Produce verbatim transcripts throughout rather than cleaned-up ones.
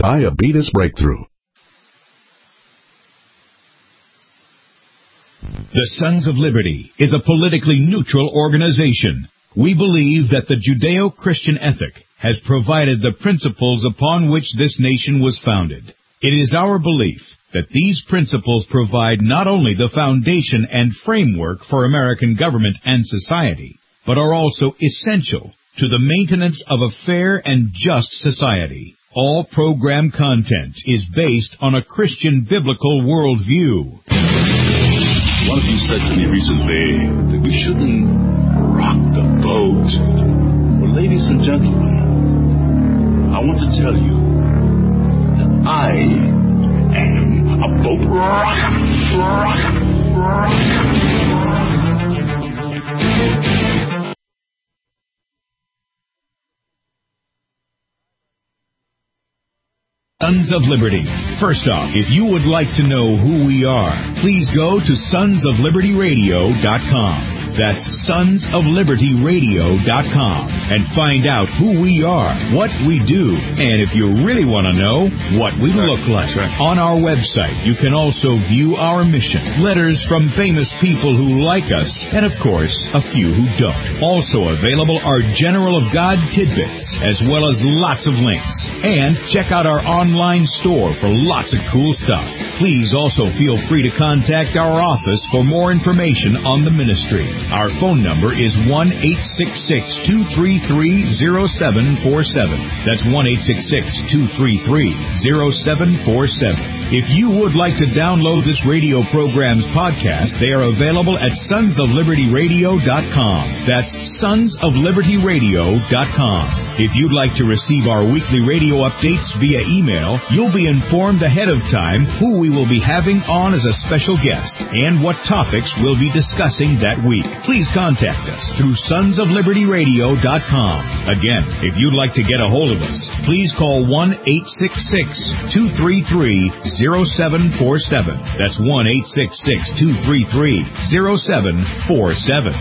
Diabetes Breakthrough. The Sons of Liberty is a politically neutral organization. We believe that the Judeo-Christian ethic has provided the principles upon which this nation was founded. It is our belief that these principles provide not only the foundation and framework for American government and society, but are also essential to the maintenance of a fair and just society. All program content is based on a Christian biblical worldview. One of you said to me recently that we shouldn't rock the boat. Well, ladies and gentlemen, I want to tell you that I am a boat rocker. rocker, rocker. Sons of Liberty. First off, if you would like to know who we are, please go to sons of liberty radio dot com. That's sons of liberty radio dot com and find out who we are, what we do, and if you really want to know, what we look like. On our website, you can also view our mission, letters from famous people who like us, and of course, a few who don't. Also available are General of God tidbits, as well as lots of links. And check out our online store for lots of cool stuff. Please also feel free to contact our office for more information on the ministry. Our phone number is one eight six six, two three three, zero seven four seven. That's one eight six six, two three three, zero seven four seven. If you would like to download this radio program's podcast, they are available at sons of liberty radio dot com. That's sons of liberty radio dot com. If you'd like to receive our weekly radio updates via email, you'll be informed ahead of time who we will be having on as a special guest and what topics we'll be discussing that week. Please contact us through sons of liberty radio dot com. Again, if you'd like to get a hold of us, please call one eight six six, two three three, zero seven four seven. That's one eight six six, two three three, zero seven four seven.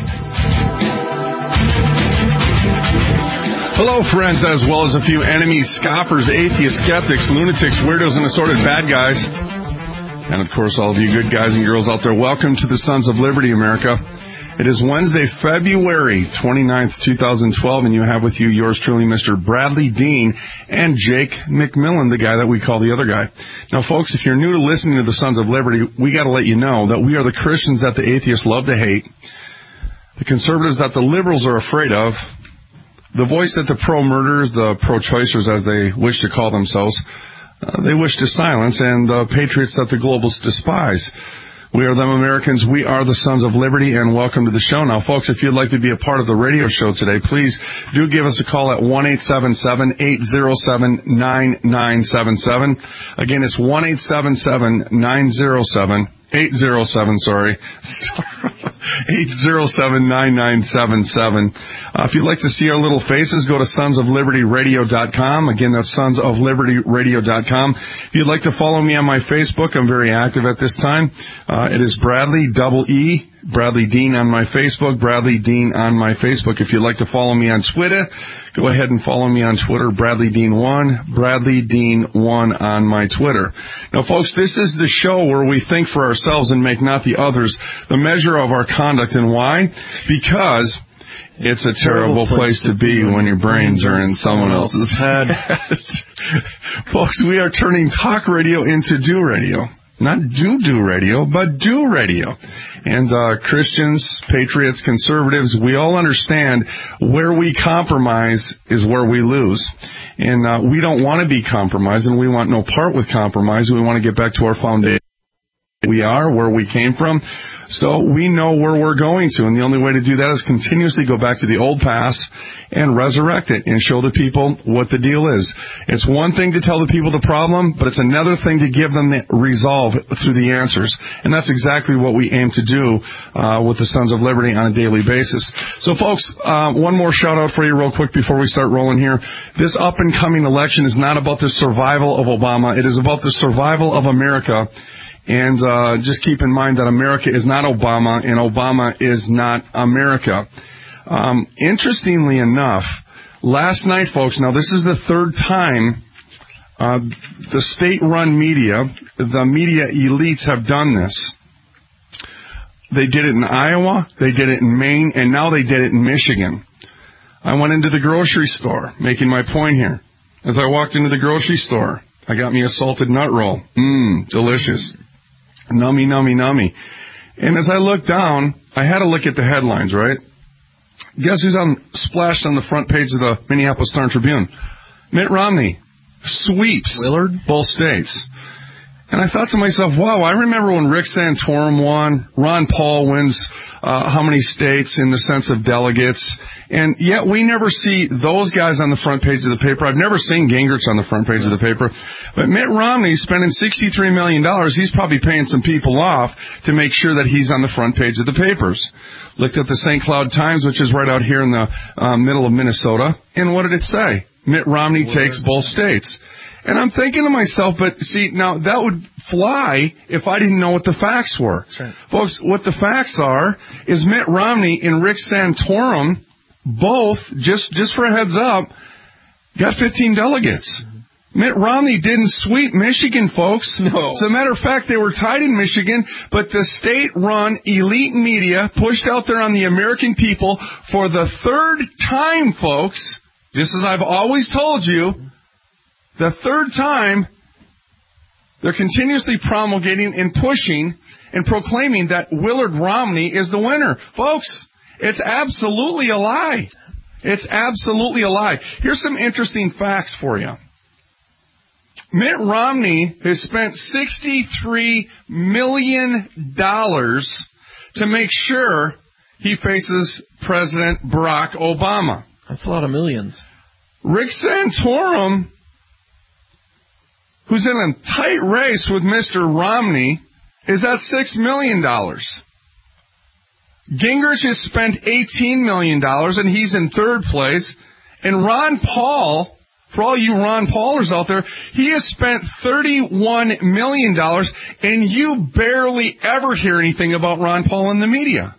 Hello, friends, as well as a few enemies, scoffers, atheists, skeptics, lunatics, weirdos, and assorted bad guys. And, of course, all of you good guys and girls out there, welcome to the Sons of Liberty, America. It is Wednesday, February twenty-ninth, twenty twelve, and you have with you yours truly, Mister Bradley Dean and Jake McMillan, the guy that we call the other guy. Now, folks, if you're new to listening to the Sons of Liberty, we got to let you know that we are the Christians that the atheists love to hate, the conservatives that the liberals are afraid of, the voice that the pro-murderers, the pro-choicers, as they wish to call themselves, uh, they wish to silence, and the patriots that the globalists despise. We are them Americans. We are the Sons of Liberty, and welcome to the show. Now, folks, if you'd like to be a part of the radio show today, please do give us a call at one eight seven seven, eight zero seven, nine nine seven seven. Again, it's one eight seven seven, nine zero seven, eight zero seven, sorry, eight zero seven, nine nine seven seven. Uh, if you'd like to see our little faces, go to sons of liberty radio dot com. Again, that's sons of liberty radio dot com. If you'd like to follow me on my Facebook, I'm very active at this time. Uh, it is Bradley, double E, Bradley Dean on my Facebook, Bradley Dean on my Facebook. If you'd like to follow me on Twitter, go ahead and follow me on Twitter, Bradley Dean one, Bradley Dean one on my Twitter. Now, folks, this is the show where we think for ourselves and make not the others the measure of our conduct. And why? Because it's a terrible place to be when your brains are in someone else's head. Folks, we are turning talk radio into do radio. Not do-do radio, but do radio. And uh, Christians, patriots, conservatives, we all understand where we compromise is where we lose. And uh, we don't want to be compromised, and we want no part with compromise. We want to get back to our foundation. We are, where we came from, so we know where we're going to, and the only way to do that is continuously go back to the old past and resurrect it and show the people what the deal is. It's one thing to tell the people the problem, but it's another thing to give them the resolve through the answers, and that's exactly what we aim to do uh, with the Sons of Liberty on a daily basis. So, folks, uh, one more shout-out for you real quick before we start rolling here. This up-and-coming election is not about the survival of Obama. It is about the survival of America. And uh, just keep in mind that America is not Obama, and Obama is not America. Um, interestingly enough, last night, folks, now this is the third time uh, the state-run media, the media elites have done this. They did it in Iowa, they did it in Maine, and now they did it in Michigan. I went into the grocery store, making my point here. As I walked into the grocery store, I got me a salted nut roll. Mmm, delicious. Nummy, nummy, nummy. And as I looked down, I had to look at the headlines, right? Guess who's on splashed on the front page of the Minneapolis Star-Tribune? Mitt Romney sweeps Willard both states. And I thought to myself, wow, I remember when Rick Santorum won, Ron Paul wins uh, how many states in the sense of delegates, and yet we never see those guys on the front page of the paper. I've never seen Gingrich on the front page of the paper. But Mitt Romney spending sixty-three million dollars, he's probably paying some people off to make sure that he's on the front page of the papers. Looked at the Saint Cloud Times, which is right out here in the uh, middle of Minnesota, and what did it say? Mitt Romney Willard. takes both states. And I'm thinking to myself, but see, now that would fly if I didn't know what the facts were. That's right. Folks, what the facts are is Mitt Romney and Rick Santorum both, just, just for a heads up, got fifteen delegates. Mm-hmm. Mitt Romney didn't sweep Michigan, folks. No. As a matter of fact, they were tied in Michigan, but the state-run elite media pushed out there on the American people for the third time, folks, just as I've always told you, the third time, they're continuously promulgating and pushing and proclaiming that Willard Romney is the winner. Folks, it's absolutely a lie. It's absolutely a lie. Here's some interesting facts for you. Mitt Romney has spent sixty-three million dollars to make sure he faces President Barack Obama. That's a lot of millions. Rick Santorum, who's in a tight race with Mister Romney, is at six million dollars. Gingrich has spent eighteen million dollars, and he's in third place. And Ron Paul, for all you Ron Paulers out there, he has spent thirty-one million dollars, and you barely ever hear anything about Ron Paul in the media.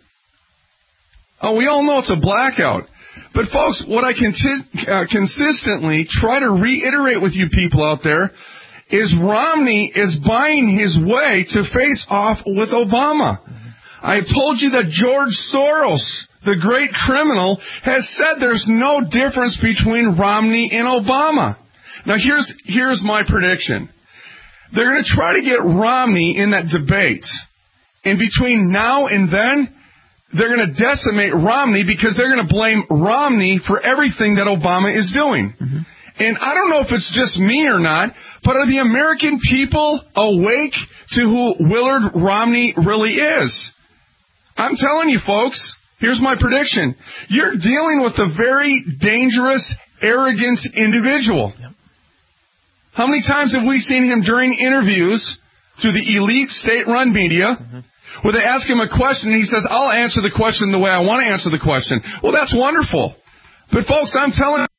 Oh, we all know it's a blackout. But, folks, what I consi- uh, consistently try to reiterate with you people out there is Romney is buying his way to face off with Obama. I've told you that George Soros, the great criminal, has said there's no difference between Romney and Obama. Now, here's here's my prediction. They're going to try to get Romney in that debate. And between now and then, they're going to decimate Romney because they're going to blame Romney for everything that Obama is doing. Mm-hmm. And I don't know if it's just me or not, but are the American people awake to who Willard Romney really is? I'm telling you, folks, here's my prediction. You're dealing with a very dangerous, arrogant individual. Yep. How many times have we seen him during interviews through the elite state-run media, mm-hmm. where they ask him a question and he says, I'll answer the question the way I want to answer the question. Well, that's wonderful. But, folks, I'm telling you,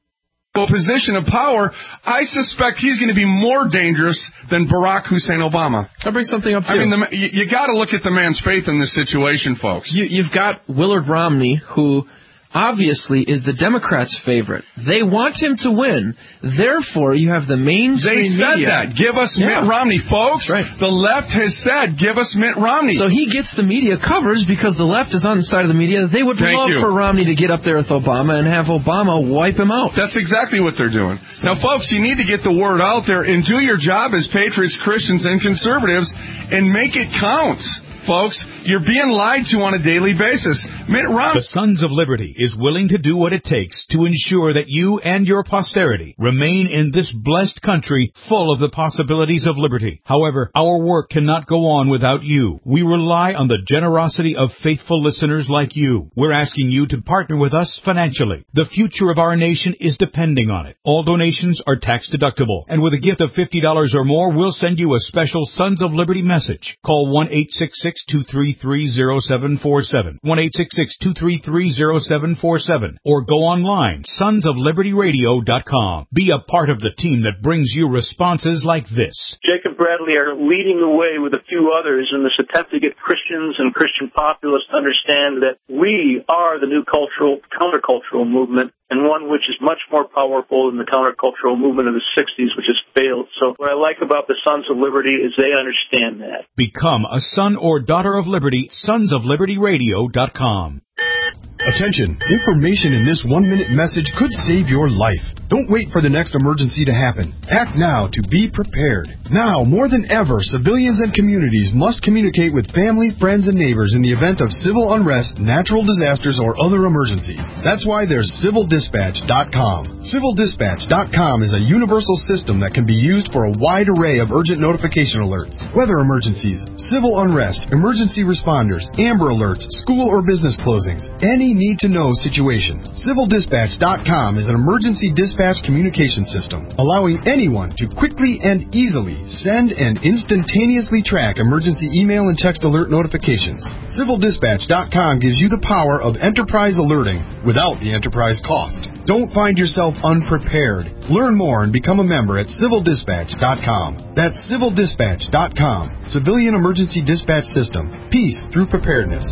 a position of power, I suspect he's going to be more dangerous than Barack Hussein Obama. I'll bring something up, too. I mean, the, you, you got to look at the man's faith in this situation, folks. You, you've got Willard Romney, who obviously is the Democrats' favorite. They want him to win. Therefore, you have the mainstream media. They said media. that. Give us yeah. Mitt Romney, folks. Right. The left has said, give us Mitt Romney. So he gets the media coverage because the left is on the side of the media. They would Thank love you. for Romney to get up there with Obama and have Obama wipe him out. That's exactly what they're doing. So, now, folks, you need to get the word out there and do your job as patriots, Christians, and conservatives and make it count. Folks, you're being lied to on a daily basis. Mitt Romney. The Sons of Liberty is willing to do what it takes to ensure that you and your posterity remain in this blessed country full of the possibilities of liberty. However, our work cannot go on without you. We rely on the generosity of faithful listeners like you. We're asking you to partner with us financially. The future of our nation is depending on it. All donations are tax deductible, and with a gift of fifty dollars or more, we'll send you a special Sons of Liberty message. Call one eight six six six, two three three, zero seven four seven. one eight six six, two three three, zero seven four seven. Or go online, sons of liberty radio dot com. Be a part of the team that brings you responses like this. Jacob Bradley are leading the way with a few others in this attempt to get Christians and Christian populace to understand that we are the new cultural, countercultural movement, and one which is much more powerful than the countercultural movement of the sixties, which has failed. So what I like about the Sons of Liberty is they understand that. Become a son or daughter of liberty, sons of liberty radio dot com. Attention! Information in this one-minute message could save your life. Don't wait for the next emergency to happen. Act now to be prepared. Now, more than ever, civilians and communities must communicate with family, friends, and neighbors in the event of civil unrest, natural disasters, or other emergencies. That's why there's civil dispatch dot com. civil dispatch dot com is a universal system that can be used for a wide array of urgent notification alerts, weather emergencies, civil unrest, emergency responders, Amber Alerts, school or business closings, any need-to-know situation. civil dispatch dot com is an emergency dispatch communication system, allowing anyone to quickly and easily send and instantaneously track emergency email and text alert notifications. civil dispatch dot com gives you the power of enterprise alerting without the enterprise cost. Don't find yourself unprepared. Learn more and become a member at civil dispatch dot com. That's civil dispatch dot com. Civilian Emergency Dispatch System. Peace through preparedness.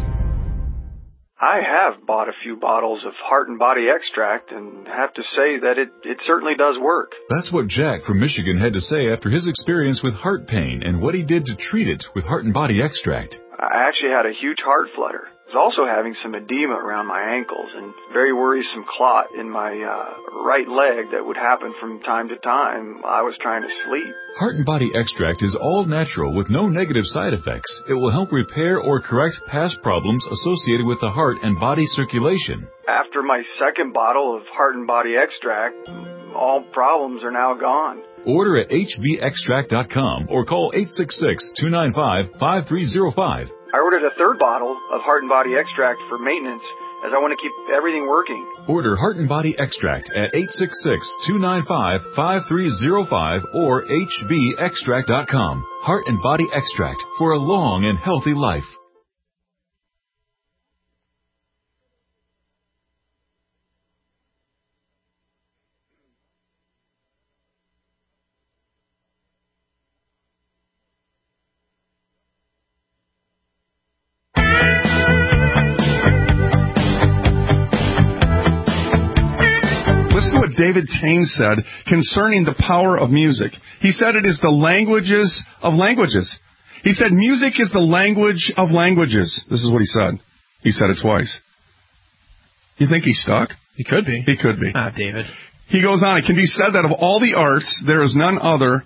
I have bought a few bottles of Heart and Body Extract and have to say that it, it certainly does work. That's what Jack from Michigan had to say after his experience with heart pain and what he did to treat it with Heart and Body Extract. I actually had a huge heart flutter. I was also having some edema around my ankles and very worrisome clot in my uh, right leg that would happen from time to time while I was trying to sleep. Heart and Body Extract is all natural with no negative side effects. It will help repair or correct past problems associated with the heart and body circulation. After my second bottle of Heart and Body Extract, all problems are now gone. Order at h b extract dot com or call eight six six, two nine five, five three zero five. I ordered a third bottle of Heart and Body Extract for maintenance, as I want to keep everything working. Order Heart and Body Extract at eight six six, two nine five, five three zero five or h b extract dot com. Heart and Body Extract for a long and healthy life. Listen to what David Tane said concerning the power of music. He said it is the languages of languages. He said music is the language of languages. This is what he said. He said it twice. You think he's stuck? He could be. He could be. Ah, David. He goes on, it can be said that of all the arts, there is none other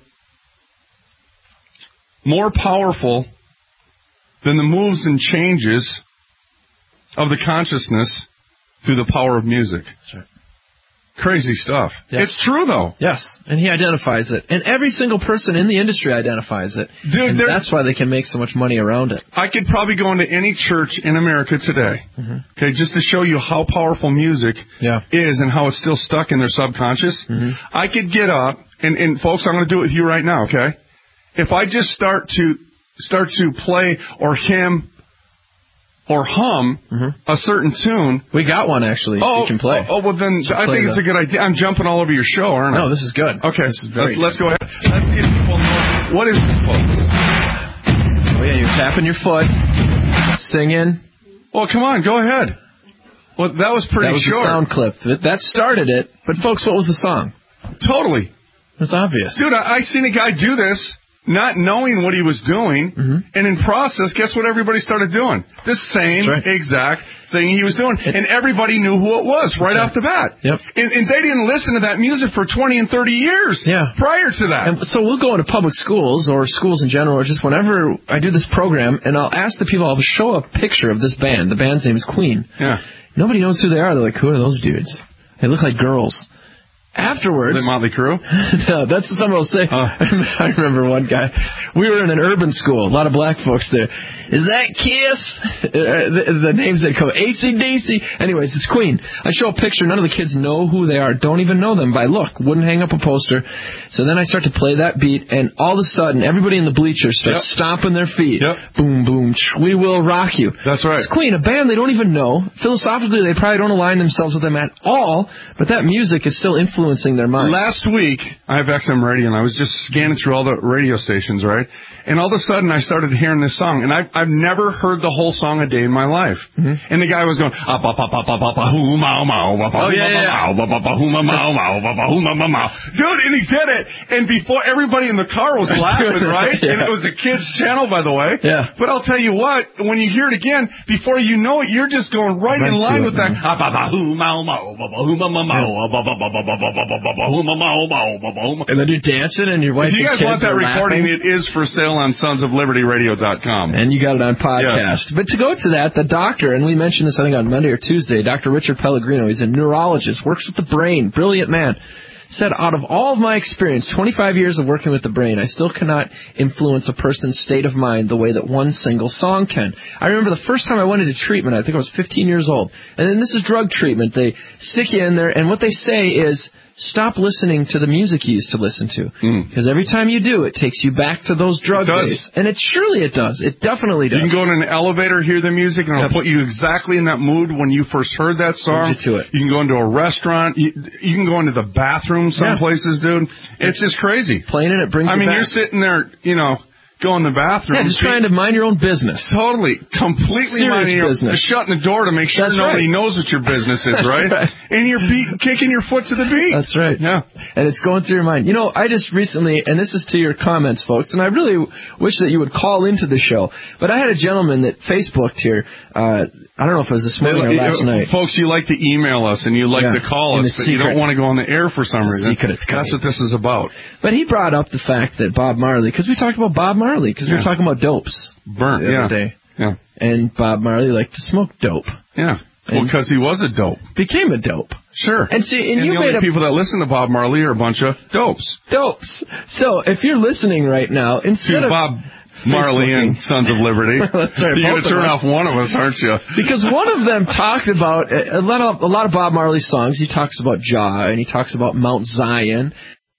more powerful than the moves and changes of the consciousness through the power of music. That's right. Crazy stuff. Yes. It's true, though. Yes, and he identifies it. And every single person in the industry identifies it. Dude, and that's why they can make so much money around it. I could probably go into any church in America today, mm-hmm. okay, just to show you how powerful music yeah. is and how it's still stuck in their subconscious. Mm-hmm. I could get up, and, and folks, I'm going to do it with you right now, okay? If I just start to start to play or hymn or hum mm-hmm. a certain tune. We got one, actually, oh, you can play. Oh, well, then I think it's a good idea. I'm jumping all over your show, aren't I? No, this is good. Okay, this is very let's, let's go ahead. Let's get people know. What is this, folks? Oh, yeah, you're tapping your foot, singing. Well, come on, go ahead. Well, that was pretty short. That was short. the sound clip. That started it. But, folks, what was the song? Totally. It was obvious. Dude, I, I seen a guy do this, not knowing what he was doing, mm-hmm. and in process, guess what everybody started doing? The same right. exact thing he was doing. It, and everybody knew who it was right off the bat. Yep. And, and they didn't listen to that music for twenty and thirty years yeah. prior to that. And so we'll go into public schools or schools in general, or just whenever I do this program, and I'll ask the people, I'll show a picture of this band. The band's name is Queen. Yeah. Nobody knows who they are. They're like, who are those dudes? They look like girls. afterwards... The Motley Crue? No, that's what someone will say. Uh. I remember one guy. We were in an urban school, a lot of black folks there. Is that Kiss? The, the names that come, A C D C. Anyways, it's Queen. I show a picture. None of the kids know who they are, don't even know them by look. Wouldn't hang up a poster. So then I start to play that beat, and all of a sudden, everybody in the bleachers starts yep. stomping their feet. Yep. Boom, boom, we will rock you. That's right. It's Queen, a band they don't even know. Philosophically, they probably don't align themselves with them at all, but that music is still influencing their mind. Last week, I have X M radio, and I was just scanning through all the radio stations, right? And all of a sudden, I started hearing this song, and I've, I've never heard the whole song a day in my life. Mm-hmm. And the guy was going, oh, yeah, yeah. Dude, and he did it. And before, everybody in the car was laughing, right? yeah. And it was a kid's channel, by the way. Yeah. But I'll tell you what, when you hear it again, before you know it, you're just going right, right in line with it, that. And then you're dancing, and your wife if you guys and want that recording, laughing. It is for sale on sons of liberty radio dot com. And you got it on podcast. Yes. But to go to that, the doctor, and we mentioned this I think on Monday or Tuesday, Doctor Richard Pellegrino, he's a neurologist, works with the brain, brilliant man, said, out of all of my experience, twenty-five years of working with the brain, I still cannot influence a person's state of mind the way that one single song can. I remember the first time I went into treatment, I think I was fifteen years old, and then this is drug treatment. They stick you in there, and what they say is, stop listening to the music you used to listen to. Because mm. every time you do, it takes you back to those drug days. And it surely it does. It definitely does. You can go in an elevator, hear the music, and it'll yep. put you exactly in that mood when you first heard that song. You, to it. you can go into a restaurant. You, you can go into the bathroom some yeah. places, dude. It's just crazy. Playing it, it brings I you mean, back. you're sitting there, you know, go in the bathroom. Yeah, just trying to mind your own business. Totally. Completely Serious minding your business. Just shutting the door to make sure That's nobody right. knows what your business is, right? right? And you're beat, kicking your foot to the beat. That's right. Yeah. And it's going through your mind. You know, I just recently, and this is to your comments, folks, and I really wish that you would call into the show, but I had a gentleman that Facebooked here, uh, I don't know if it was this morning or last you, night. Folks, you like to email us and you like yeah, to call us, but you don't want to go on the air for some reason. Secret. That's what this is about. But he brought up the fact that Bob Marley, because we talked about Bob Marley, because yeah. we were talking about dopes. Burnt, the yeah. other day. Yeah. And Bob Marley liked to smoke dope. Yeah. Well, because he was a dope. Became a dope. Sure. And see, and, and you the made only a, people that listen to Bob Marley are a bunch of dopes. Dopes. So if you're listening right now, instead to of Bob Marley and Sons of Liberty. That's right, you're going to turn of off one of us, aren't you? Because one of them talked about a lot of a lot of Bob Marley songs. He talks about Jah and he talks about Mount Zion.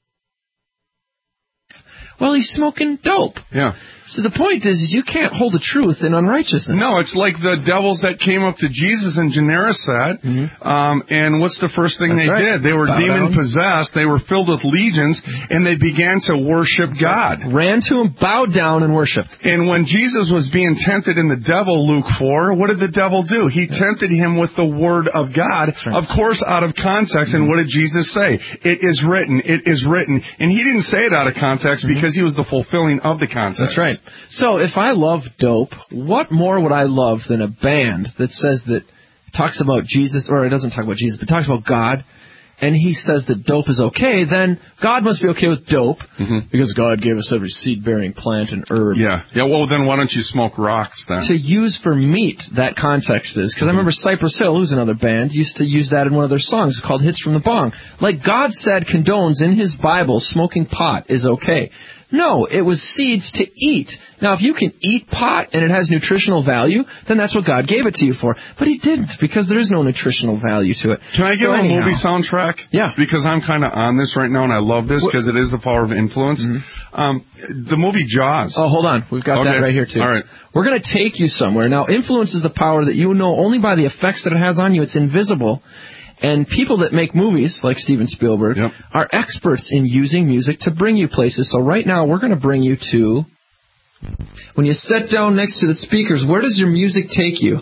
Well, he's smoking dope. Yeah. So the point is, is you can't hold the truth in unrighteousness. No, it's like the devils that came up to Jesus and Gennesaret, mm-hmm. um, and what's the first thing That's they right. did? They were Bow demon-possessed, they were filled with legions, and they began to worship God. Ran to him, bowed down, and worshipped. And when Jesus was being tempted in the devil, Luke four, what did the devil do? He yeah. tempted him with the word of God, right. of course out of context, mm-hmm. and what did Jesus say? It is written, it is written. And he didn't say it out of context mm-hmm. because he was the fulfilling of the context. That's right. So if I love dope, what more would I love than a band that says that talks about Jesus, or it doesn't talk about Jesus, but talks about God, and he says that dope is okay, then God must be okay with dope, mm-hmm. because God gave us every seed-bearing plant and herb. Yeah, yeah. Well, then why don't you smoke rocks then? To use for meat, that context is. Because mm-hmm. I remember Cypress Hill, who's another band, used to use that in one of their songs called Hits from the Bong. Like God said, condones in his Bible, smoking pot is okay. No, it was seeds to eat. Now, if you can eat pot and it has nutritional value, then that's what God gave it to you for. But he didn't, because there is no nutritional value to it. Can I give so a anyhow, movie soundtrack? Yeah. Because I'm kind of on this right now, and I love this because it is the power of influence. Mm-hmm. Um, the movie Jaws. Oh, hold on. We've got okay. that right here, too. All right. We're going to take you somewhere. Now, influence is the power that you know only by the effects that it has on you. It's invisible. And people that make movies, like Steven Spielberg, yep. are experts in using music to bring you places. So right now, we're going to bring you to... When you sit down next to the speakers, where does your music take you?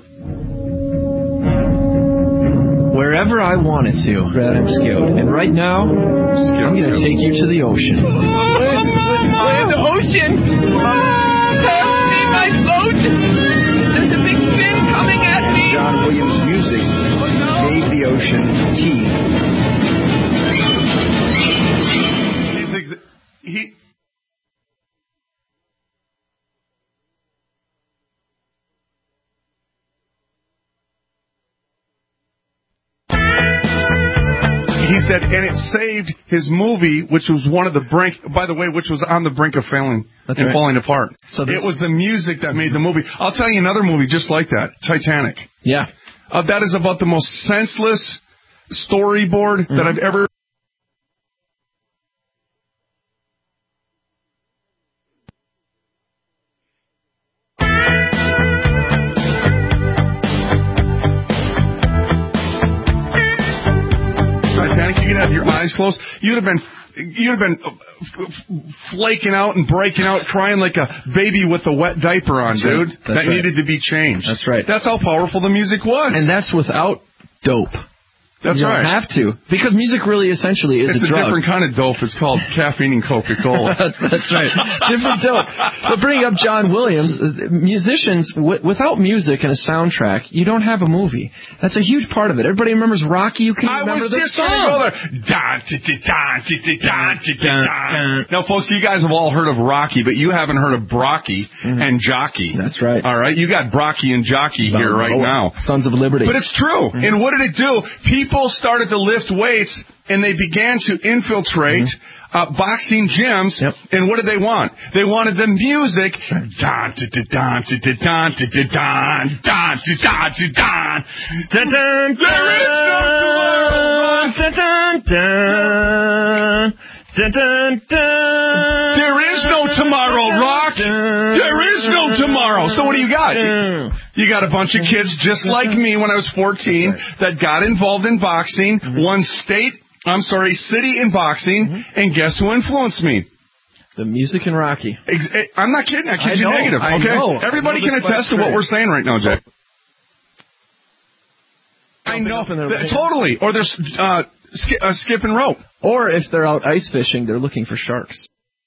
Wherever I want it to. Brad, I'm skilled. And right now, I'm going to take you to the ocean. Where's the ocean? Help me, my boat! There's a big fin coming at me! John Williams' music gave the ocean teeth. He's exa- he... He's said, and it saved his movie, which was one of the brink, by the way, which was on the brink of failing That's and right. falling apart. So it was the music that made the movie. I'll tell you another movie just like that, Titanic. Yeah. Uh, that is about the most senseless storyboard mm-hmm. that I've ever... You could have your eyes closed. You'd have been, you'd have been flaking out and breaking out, crying like a baby with a wet diaper on, that's dude. Right. That right. needed to be changed. That's right. That's how powerful the music was. And that's without dope. That's you right. You don't have to. Because music really essentially is it's a It's drug. a different kind of dope. It's called caffeine and Coca-Cola. That's right. Different dope. But bringing up John Williams, musicians, w- without music and a soundtrack, you don't have a movie. That's a huge part of it. Everybody remembers Rocky. You can I remember was the just song. going to go there. Dun, dun, dun, dun, dun, dun. Now, folks, you guys have all heard of Rocky, but you haven't heard of Brocky mm-hmm. and Jockey. That's right. All right? You got Brocky and Jockey here oh, right oh, now. Sons of Liberty. But it's true. Mm-hmm. And what did it do? People started to lift weights, and they began to infiltrate mm-hmm. uh, boxing gyms. Yep. And what did they want? They wanted the music. Don, don, don, don, don, don, don, don. There is no tomorrow. There is no tomorrow, Rock. There is no tomorrow. So what do you got? You got a bunch of kids just like me when I was fourteen that got involved in boxing, mm-hmm. won state, I'm sorry, city in boxing, mm-hmm. and guess who influenced me? The music in Rocky. Ex- I'm not kidding. I kid I you know, negative. I Okay, know. everybody I know can attest to what we're saying right now, Jay. I know. Th- totally. Or they're uh, sk- uh, skipping rope. Or if they're out ice fishing, they're looking for sharks.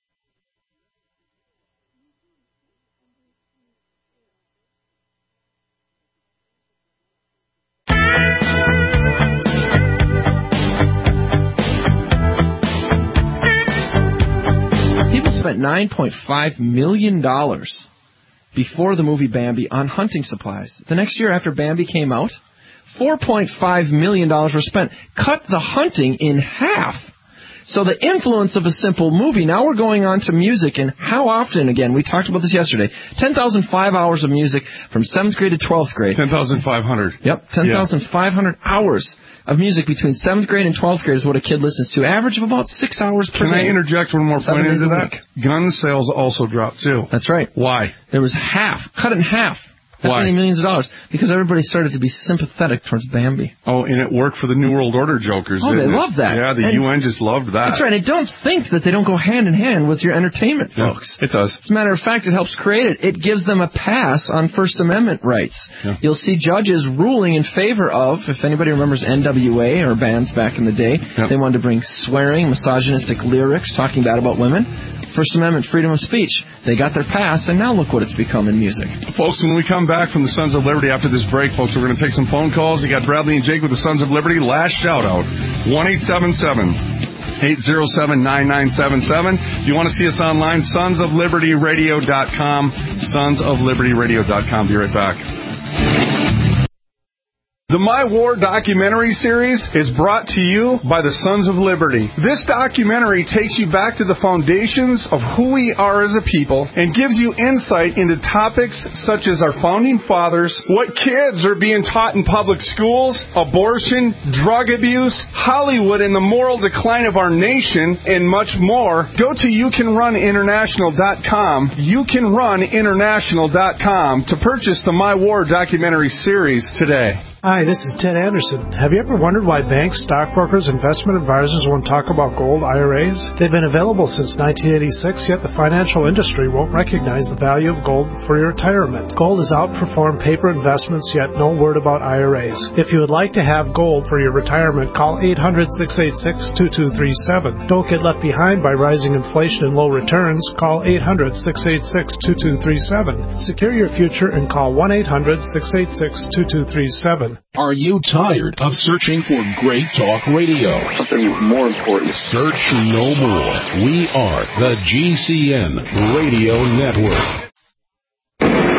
People spent nine point five million dollars before the movie Bambi on hunting supplies. The next year after Bambi came out, four point five million dollars were spent. Cut the hunting in half. So the influence of a simple movie. Now we're going on to music, and how often, again, we talked about this yesterday, ten thousand five hours of music from seventh grade to twelfth grade. ten thousand five hundred. Yep, ten thousand five hundred yeah. hours of music between seventh grade and twelfth grade is what a kid listens to. Average of about six hours per Can day. Can I interject one more Seven point into that? Week. Gun sales also dropped, too. That's right. Why? There was half. Cut it in half. That Why? many millions of dollars. Because everybody started to be sympathetic towards Bambi. Oh, and it worked for the New World Order jokers, Oh, didn't they it? love that. Yeah, the and U N just loved that. That's right. And don't think that they don't go hand in hand with your entertainment, folks. Yeah, it does. As a matter of fact, it helps create it. It gives them a pass on First Amendment rights. Yeah. You'll see judges ruling in favor of, if anybody remembers N W A or bands back in the day, yeah. they wanted to bring swearing, misogynistic lyrics, talking bad about women. First Amendment, freedom of speech. They got their pass, and now look what it's become in music. Folks, when we come back from the Sons of Liberty after this break, folks, we're going to take some phone calls. You got Bradley and Jake with the Sons of Liberty. Last shout-out, one eight seven seven, eight zero seven, nine nine seven seven. If you want to see us online, sons of liberty radio dot com, sons of liberty radio dot com. Be right back. The My War documentary series is brought to you by the Sons of Liberty. This documentary takes you back to the foundations of who we are as a people and gives you insight into topics such as our founding fathers, what kids are being taught in public schools, abortion, drug abuse, Hollywood and the moral decline of our nation, and much more. Go to you can run international dot com, you can run international dot com to purchase the My War documentary series today. Hi, this is Ted Anderson. Have you ever wondered why banks, stockbrokers, investment advisors won't talk about gold I R As? They've been available since nineteen eighty-six, yet the financial industry won't recognize the value of gold for your retirement. Gold has outperformed paper investments, yet no word about I R As. If you would like to have gold for your retirement, call eight hundred, six eight six, two two three seven. Don't get left behind by rising inflation and low returns. Call eight hundred, six eight six, two two three seven. Secure your future and call one eight hundred, six eight six, two two three seven. Are you tired of searching for great talk radio? Something more important. Search no more. We are the G C N Radio Network.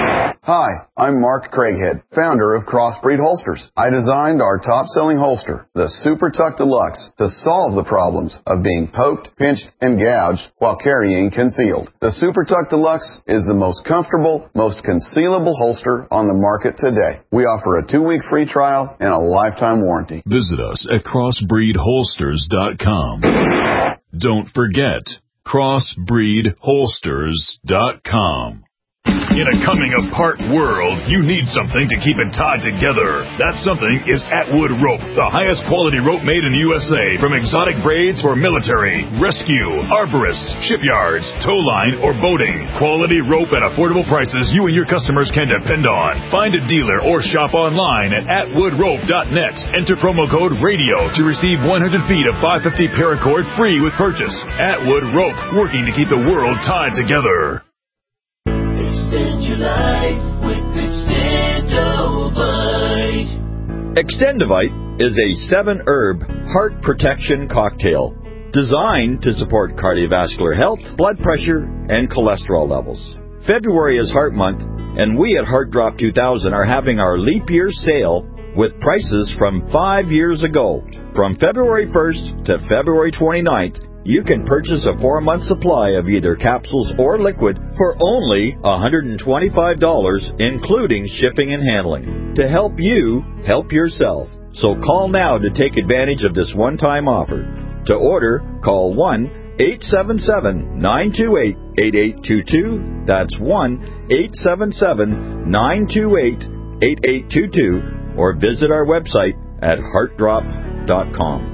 Hi, I'm Mark Craighead, founder of Crossbreed Holsters. I designed our top-selling holster, the Super Tuck Deluxe, to solve the problems of being poked, pinched, and gouged while carrying concealed. The Super Tuck Deluxe is the most comfortable, most concealable holster on the market today. We offer a two-week free trial and a lifetime warranty. Visit us at crossbreed holsters dot com. Don't forget, crossbreed holsters dot com. In a coming-apart world, you need something to keep it tied together. That something is Atwood Rope, the highest quality rope made in the U S A, from exotic braids for military, rescue, arborists, shipyards, tow line, or boating. Quality rope at affordable prices you and your customers can depend on. Find a dealer or shop online at atwood rope dot net. Enter promo code RADIO to receive one hundred feet of five fifty paracord free with purchase. Atwood Rope, working to keep the world tied together. Extend your life with Extendovite. Extendovite is a seven-herb heart protection cocktail designed to support cardiovascular health, blood pressure, and cholesterol levels. February is Heart Month, and we at Heart Drop two thousand are having our leap year sale with prices from five years ago. From February first to February twenty-ninth, you can purchase a four-month supply of either capsules or liquid for only one hundred twenty-five dollars, including shipping and handling, to help you help yourself. So call now to take advantage of this one-time offer. To order, call one eight seven seven, nine two eight, eight eight two two. That's one eight seven seven, nine two eight, eight eight two two, or visit our website at heart drop dot com.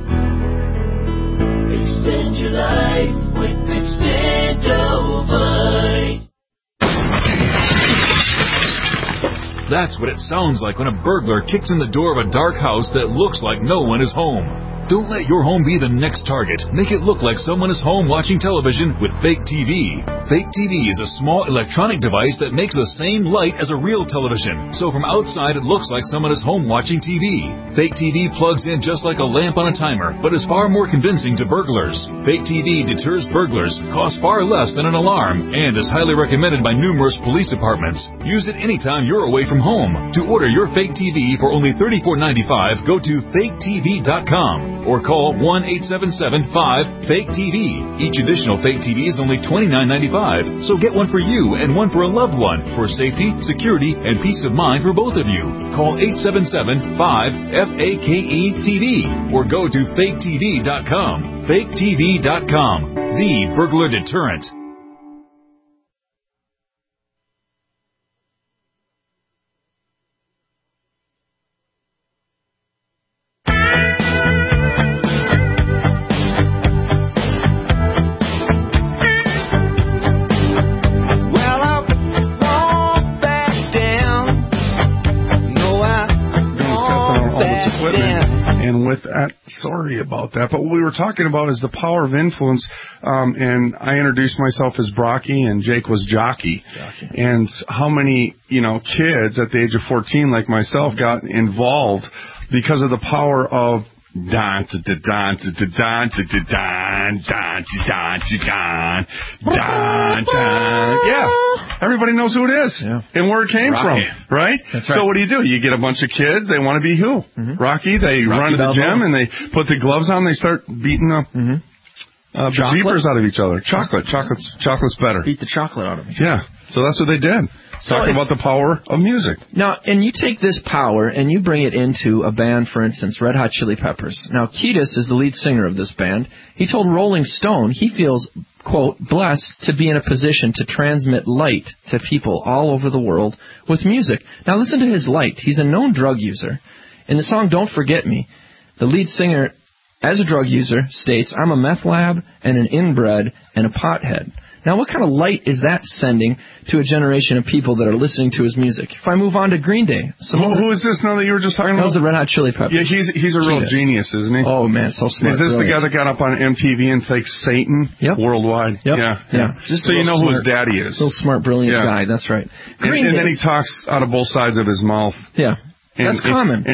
Extend your life with Extendovite. That's what it sounds like when a burglar kicks in the door of a dark house that looks like no one is home. Don't let your home be the next target. Make it look like someone is home watching television with Fake T V. Fake T V is a small electronic device that makes the same light as a real television. So from outside, it looks like someone is home watching T V. Fake T V plugs in just like a lamp on a timer, but is far more convincing to burglars. Fake T V deters burglars, costs far less than an alarm, and is highly recommended by numerous police departments. Use it anytime you're away from home. To order your Fake T V for only thirty-four ninety-five, go to fake t v dot com. Or call one eight seven seven, five, fake T V. Each additional Fake T V is only twenty-nine ninety-five, so get one for you and one for a loved one for safety, security, and peace of mind for both of you. Call eight seven seven, five, F A K E T V or go to fake t v dot com. fake t v dot com, the burglar deterrent. Sorry about that, but what we were talking about is the power of influence, um, and I introduced myself as Brocky, and Jake was Jockey, Jockey. And how many, you know, kids at the age of fourteen, like myself, got involved because of the power of Don, don, don, don, don, don, don, don, don, don. Yeah, everybody knows who it is yeah. and where it came Rocky. from, right? That's so right. what do you do? You get a bunch of kids. They want to be who? Mm-hmm. Rocky. They Rocky run to the Balboa. gym and they put the gloves on. They start beating the mm-hmm. uh, jeepers out of each other. Chocolate, chocolate's chocolate's better. Beat the chocolate out of me. Yeah. So that's what they did. So Talking if, about the power of music. Now, and you take this power and you bring it into a band, for instance, Red Hot Chili Peppers. Now, Kiedis is the lead singer of this band. He told Rolling Stone he feels, quote, blessed to be in a position to transmit light to people all over the world with music. Now, listen to his light. He's a known drug user. In the song Don't Forget Me, the lead singer, as a drug user, states, I'm a meth lab and an inbred and a pothead. Now, what kind of light is that sending to a generation of people that are listening to his music? If I move on to Green Day. Some who, who is this now that you were just talking that about? That was the Red Hot Chili Peppers. Yeah, he's he's a real Kiedis. genius, isn't he? Oh, man, so smart. Is this brilliant. the guy that got up on M T V and faked Satan yep. worldwide? Yep. Yeah. yeah. Just so you know smart, who his daddy is. So smart, brilliant yeah. guy. That's right. And, and then he talks out of both sides of his mouth. Yeah. And, That's common. And, and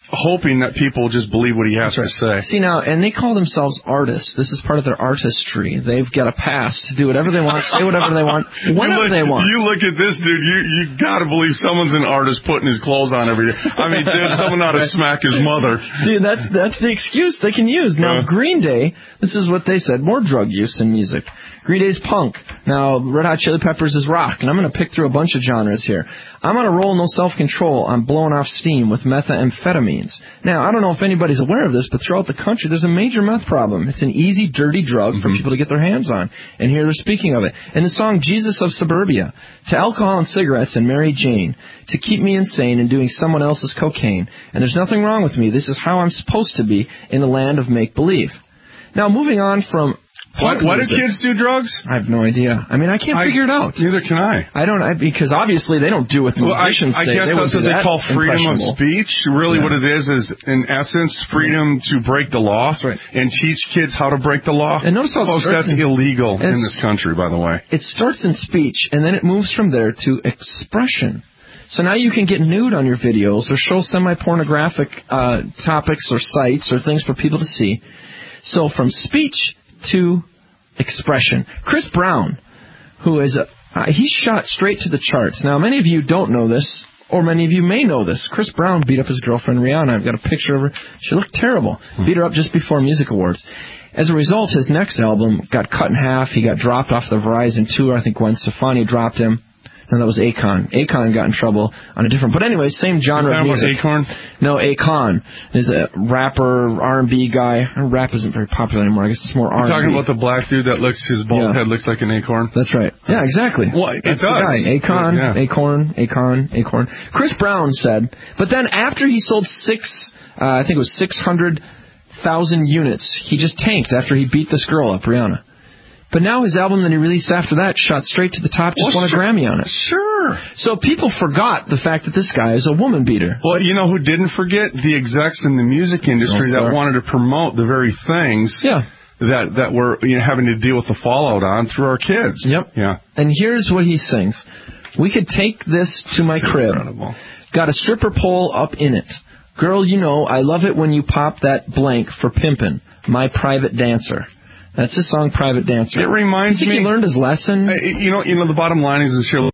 hoping that people just believe what he has That's to right. say. See, now, and they call themselves artists. This is part of their artistry. They've got a pass to do whatever they want, say whatever they want, whenever you look, they want. You look at this dude, you you got to believe someone's an artist putting his clothes on every day. I mean, dude, someone ought to smack his mother. See, that's, that's the excuse they can use. Now, uh, Green Day, this is what they said, more drug use in music. Green Day's punk. Now, Red Hot Chili Peppers is rock. And I'm going to pick through a bunch of genres here. I'm on a roll, no self-control. I'm blowing off steam with methamphetamines. Now, I don't know if anybody's aware of this, but throughout the country, there's a major meth problem. It's an easy, dirty drug mm-hmm. for people to get their hands on. And here they're speaking of it. In the song Jesus of Suburbia, to alcohol and cigarettes and Mary Jane, to keep me insane and doing someone else's cocaine. And there's nothing wrong with me. This is how I'm supposed to be in the land of make-believe. Now, moving on from... What, what do kids do drugs? I have no idea. I mean, I can't I, figure it out. Neither can I. I don't, I, because obviously they don't do what the well, musicians I, I say. guess they that's what they that call freedom of speech. Really yeah. what it is is, in essence, freedom to break the law that's right. and teach kids how to break the law. And notice how Folks, that's in, illegal in this country, by the way. It starts in speech, and then it moves from there to expression. So now you can get nude on your videos or show semi-pornographic uh, topics or sites or things for people to see. So from speech to expression. Chris Brown, who is, a, uh, he's shot straight to the charts. Now, many of you don't know this, or many of you may know this. Chris Brown beat up his girlfriend, Rihanna. I've got a picture of her. She looked terrible. Hmm. Beat her up just before Music Awards. As a result, his next album got cut in half. He got dropped off the Verizon tour. I think Gwen Stefani dropped him. No, that was Akon. Akon got in trouble on a different... But anyway, same genre of music. Acorn? No, Akon is a rapper, R and B guy. Rap isn't very popular anymore. I guess it's more R and B. You're talking about the black dude that looks... His bald yeah. head looks like an acorn? That's right. Yeah, exactly. Well, it That's does. The guy. Akon, yeah. Acorn, Akon, Acorn. Chris Brown said... But then after he sold six... Uh, I think it was six hundred thousand units, he just tanked after he beat this girl up, Rihanna. But now his album that he released after that shot straight to the top, just well, won a sure. Grammy on it. Sure. So people forgot the fact that this guy is a woman beater. Well, you know who didn't forget? The execs in the music industry no, that wanted to promote the very things yeah. that, that we're you know, having to deal with the fallout on through our kids. Yep. Yeah. And here's what he sings. We could take this to my That's crib. Incredible. Got a stripper pole up in it. Girl, you know, I love it when you pop that blank for pimpin'. My private dancer. That's his song, Private Dancer. It reminds you think me... he learned his lesson? Uh, you know, you know, the bottom line is this here...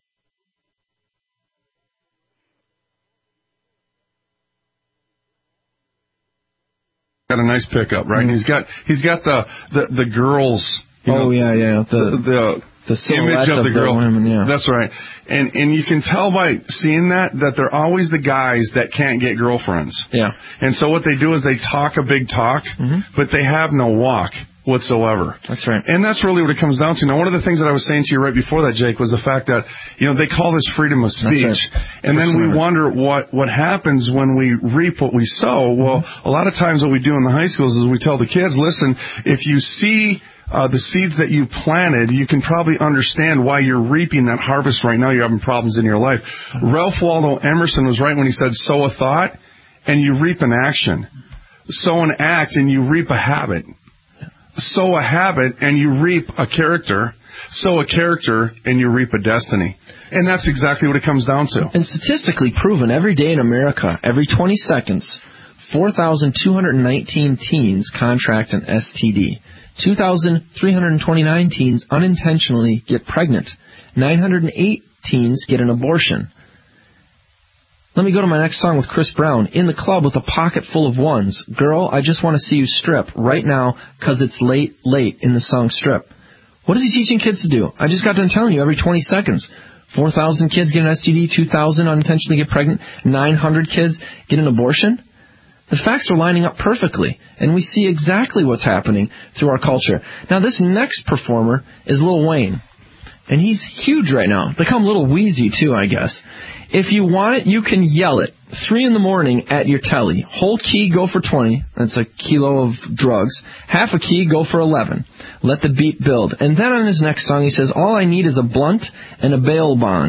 Got a nice pickup, right? Mm-hmm. And he's got he's got the, the, the girls... You oh, know, yeah, yeah. The... the, the The image of the girl. The women, yeah. That's right. And and you can tell by seeing that that they're always the guys that can't get girlfriends. Yeah. And so what they do is they talk a big talk, mm-hmm. but they have no walk whatsoever. That's right. And that's really what it comes down to. Now, one of the things that I was saying to you right before that, Jake, was the fact that, you know, they call this freedom of speech. Right. And For then sure. we wonder what, what happens when we reap what we sow. Mm-hmm. Well, a lot of times what we do in the high schools is we tell the kids, listen, if you see... Uh, the seeds that you planted, you can probably understand why you're reaping that harvest right now. You're having problems in your life. Mm-hmm. Ralph Waldo Emerson was right when he said, sow a thought and you reap an action. Sow an act and you reap a habit. Sow a habit and you reap a character. Sow a character and you reap a destiny. And that's exactly what it comes down to. And statistically proven, every day in America, every twenty seconds, four thousand two hundred nineteen teens contract an S T D. two thousand three hundred twenty-nine teens unintentionally get pregnant. nine hundred eight teens get an abortion. Let me go to my next song with Chris Brown. In the club with a pocket full of ones. Girl, I just want to see you strip right now because it's late, late in the song Strip. What is he teaching kids to do? I just got done telling you every twenty seconds. four thousand kids get an S T D, two thousand unintentionally get pregnant, nine hundred kids get an abortion. The facts are lining up perfectly, and we see exactly what's happening through our culture. Now, this next performer is Lil Wayne, and he's huge right now. They call him Little Wheezy, too, I guess. If you want it, you can yell it. Three in the morning at your telly. Whole key, go for twenty. That's a kilo of drugs. Half a key, go for eleven. Let the beat build. And then on his next song, he says, all I need is a blunt and a bail bond.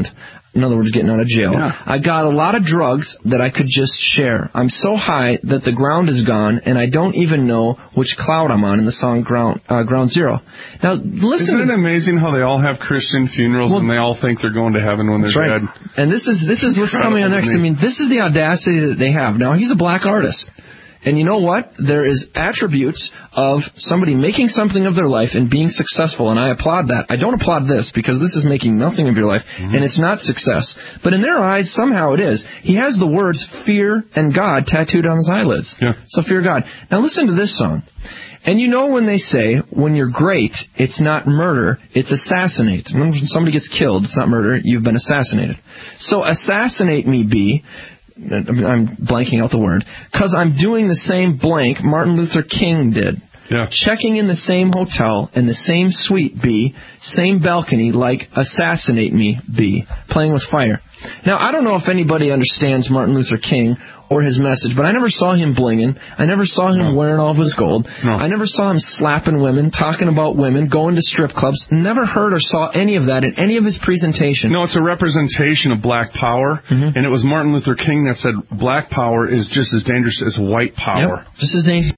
in other words, getting out of jail. Yeah. I got a lot of drugs that I could just share. I'm so high that the ground is gone, and I don't even know which cloud I'm on in the song Ground, uh, Ground Zero. Now, listen. Isn't it amazing how they all have Christian funerals well, and they all think they're going to heaven when they're right. dead? And this is this is what's coming on next. I mean, this is the audacity that they have. Now, he's a black artist. And you know what? There is attributes of somebody making something of their life and being successful, and I applaud that. I don't applaud this, because this is making nothing of your life, mm-hmm. and it's not success. But in their eyes, somehow it is. He has the words fear and God tattooed on his eyelids. Yeah. So fear God. Now listen to this song. And you know when they say, when you're great, it's not murder, it's assassinate. When somebody gets killed, it's not murder, you've been assassinated. So assassinate me, B. I'm blanking out the word, because I'm doing the same blank Martin Luther King did. Yeah. Checking in the same hotel, in the same suite, B, same balcony, like assassinate me, B, playing with fire. Now, I don't know if anybody understands Martin Luther King or his message, but I never saw him blinging. I never saw him no. wearing all of his gold. No. I never saw him slapping women, talking about women, going to strip clubs. Never heard or saw any of that in any of his presentation. No, it's a representation of black power, mm-hmm. and it was Martin Luther King that said black power is just as dangerous as white power. Yep, just as dangerous.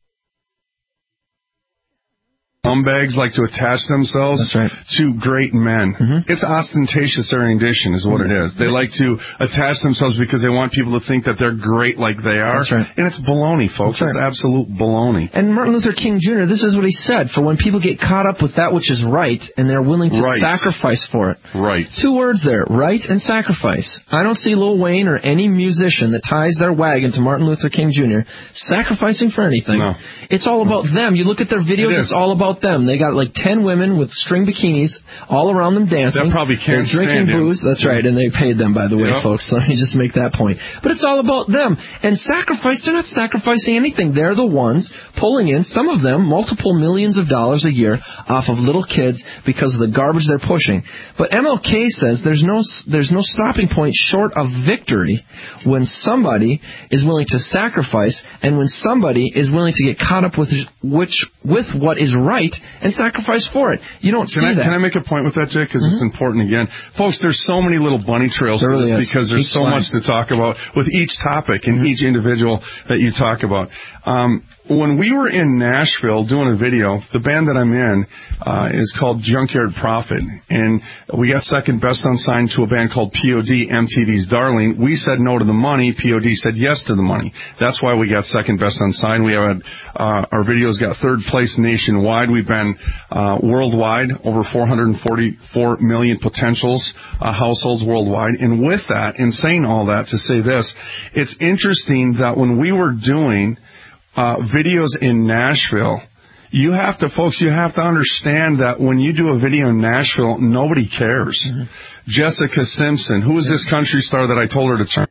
Scumbags like to attach themselves right. to great men. Mm-hmm. It's ostentatious erudition is what it is. They like to attach themselves because they want people to think that they're great like they are. That's right. And it's baloney, folks. That's right. It's absolute baloney. And Martin Luther King Junior, this is what he said, for when people get caught up with that which is right and they're willing to right. sacrifice for it. Right. Two words there, right and sacrifice. I don't see Lil Wayne or any musician that ties their wagon to Martin Luther King Junior sacrificing for anything. No. It's all about them. You look at their videos, it it's all about them. They got like ten women with string bikinis all around them dancing. That probably can't They're drinking stand booze. him. That's right, and they paid them, by the way, yep. folks. Let me just make that point. But it's all about them. And sacrifice, they're not sacrificing anything. They're the ones pulling in, some of them, multiple millions of dollars a year off of little kids because of the garbage they're pushing. But M L K says there's no there's no stopping point short of victory when somebody is willing to sacrifice and when somebody is willing to get caught up with which with what is right and sacrifice for it. You don't can see I, that. Can I make a point with that, Jake? Because mm-hmm. it's important again. Folks, there's so many little bunny trails there for really this is. because there's each so line. much to talk about with each topic and mm-hmm. each individual that you talk about. Um, when we were in Nashville doing a video, the band that I'm in uh, is called Junkyard Prophet, and we got second best unsigned to a band called P O D, M T V's Darling. We said no to the money. P O D said yes to the money. That's why we got second best unsigned. We have uh, our videos got third place nationwide. We've been uh, worldwide, over four hundred forty-four million potentials uh, households worldwide. And with that, in saying all that, to say this, it's interesting that when we were doing Uh, videos in Nashville, you have to, folks, you have to understand that when you do a video in Nashville, nobody cares. Mm-hmm. Jessica Simpson, who is this country star that I told her to turn?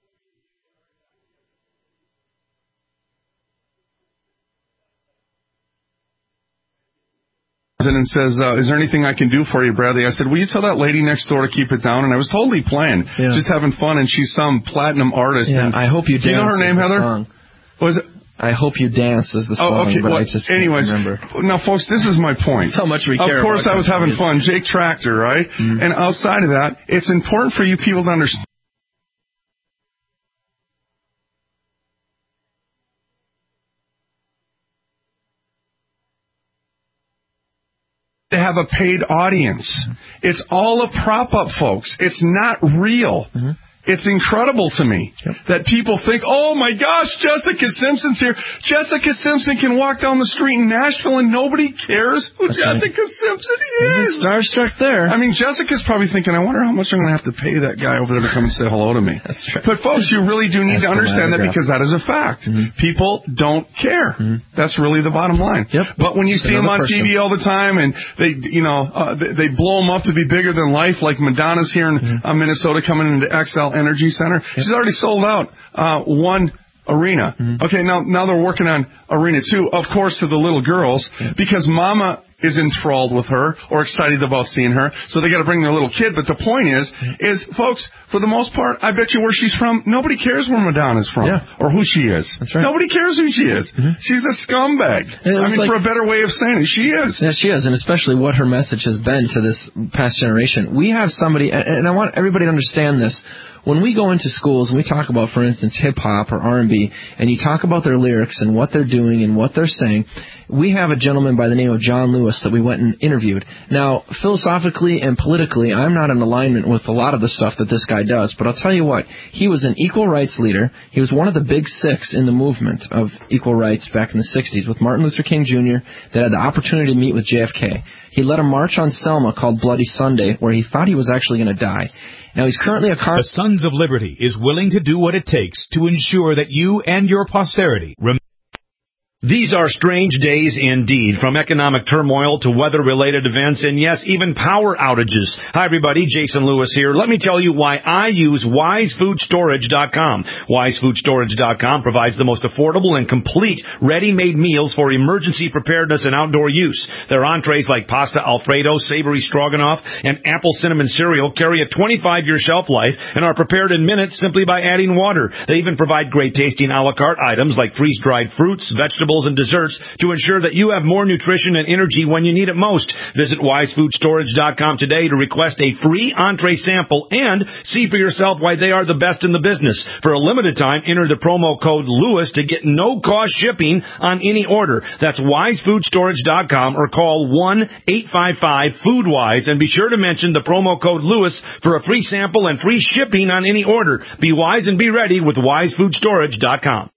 And says, uh, is there anything I can do for you, Bradley? I said, will you tell that lady next door to keep it down? And I was totally playing, yeah. just having fun, and she's some platinum artist. Yeah, and I hope you dance. Do you know her name, Heather? Song. Was it? I hope you dance is the song, oh, okay. but well, I just anyways, can't remember. Now, folks, this is my point. That's how much we care. Of course, about I was having fun. Jake Tractor, right? Mm-hmm. And outside of that, it's important for you people to understand. They have a paid audience. Mm-hmm. It's all a prop up, folks. It's not real. Mm-hmm. It's incredible to me yep. that people think, oh, my gosh, Jessica Simpson's here. Jessica Simpson can walk down the street in Nashville and nobody cares who That's Jessica right. Simpson is. Starstruck there. I mean, Jessica's probably thinking, I wonder how much I'm going to have to pay that guy over there to come and say hello to me. That's right. But, folks, you really do need That's to understand that because that is a fact. Mm-hmm. People don't care. Mm-hmm. That's really the bottom line. Yep. But when you Just see them on person. T V all the time and they, you know, uh, they, they blow them up to be bigger than life, like Madonna's here in mm-hmm. uh, Minnesota coming into X L Energy Center. Yep. She's already sold out uh, one arena. Mm-hmm. Okay, now now they're working on arena two, of course, to the little girls, yep. because Mama is enthralled with her or excited about seeing her, so they got to bring their little kid. But the point is, is folks, for the most part, I bet you where she's from, nobody cares where Madonna's from yeah. or who she is. That's right. Nobody cares who she is. Mm-hmm. She's a scumbag. I mean, like, for a better way of saying it, she is. Yeah, she is, and especially what her message has been to this past generation. We have somebody, and I want everybody to understand this. When we go into schools and we talk about, for instance, hip-hop or R and B, and you talk about their lyrics and what they're doing and what they're saying, we have a gentleman by the name of John Lewis that we went and interviewed. Now, philosophically and politically, I'm not in alignment with a lot of the stuff that this guy does, but I'll tell you what, he was an equal rights leader. He was one of the big six in the movement of equal rights back in the sixties with Martin Luther King Junior that had the opportunity to meet with J F K. He led a march on Selma called Bloody Sunday where he thought he was actually going to die. Now, he's currently a car... The Sons of Liberty is willing to do what it takes to ensure that you and your posterity remain... These are strange days indeed, from economic turmoil to weather-related events and, yes, even power outages. Hi, everybody. Jason Lewis here. Let me tell you why I use wise food storage dot com. wise food storage dot com provides the most affordable and complete ready-made meals for emergency preparedness and outdoor use. Their entrees like pasta Alfredo, savory stroganoff, and apple cinnamon cereal carry a twenty-five year shelf life and are prepared in minutes simply by adding water. They even provide great-tasting a la carte items like freeze-dried fruits, vegetables, and desserts to ensure that you have more nutrition and energy when you need it most. Visit wise food storage dot com today to request a free entree sample and see for yourself why they are the best in the business. For a limited time, enter the promo code Lewis to get no-cost shipping on any order. That's wise food storage dot com or call one eight five five food wise and be sure to mention the promo code Lewis for a free sample and free shipping on any order. Be wise and be ready with wise food storage dot com.